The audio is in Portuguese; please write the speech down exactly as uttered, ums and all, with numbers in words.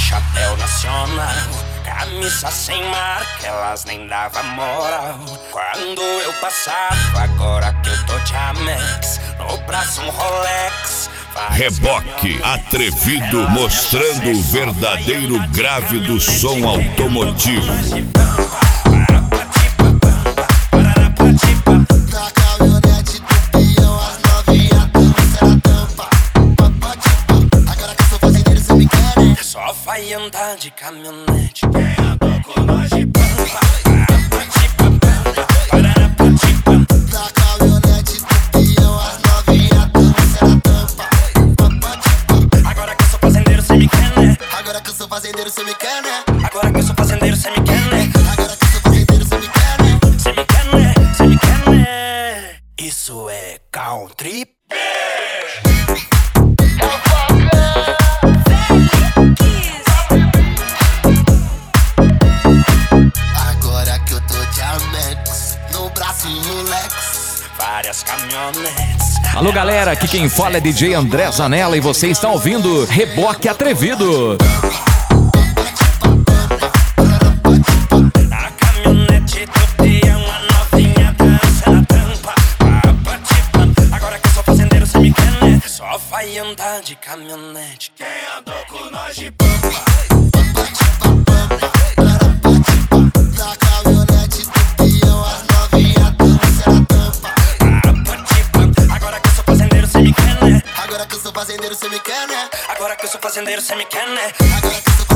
chapéu nacional, camisa sem marca, elas nem davam moral. Quando eu passava, agora que eu tô de Amex, no braço um Rolex. Reboque atrevido, mostrando o verdadeiro grave do som automotivo. Na caminhonete do peão, as novinha dança na tampa. Agora que eu sou fazendeiro, cê me quer, né? Só vai andar de caminhonete quem andou com nós de pampa. Na caminhonete do peão, as novinha dança na tampa. Agora que eu sou fazendeiro, cê me quer, né? Agora que eu sou fazendeiro, cê me quer, né? Agora que eu sou fazendeiro, cê me quer, né? Agora que eu sou fazendeiro, cê me quer, né? Cê me quer, né? Cê me quer, né? Isso é country. Agora que eu tô de Amex, no braço um Rolex. Várias caminhonetes. Alô galera, aqui quem fala é D J André Zanella e você está ouvindo Reboque Atrevido. Na caminhonete do peão, a novinha dança na tampa. Agora que eu sou fazendeiro, cê me quer, né? Só vai andar de caminhonete quem andou com nós de pampa. Na caminhonete do peão, as novinha dança na tampa. Agora que eu sou fazendeiro, cê me quer, né? Agora que eu sou fazendeiro, cê me quer, né? Agora que eu sou fazendeiro, cê me quer, né? Agora que eu sou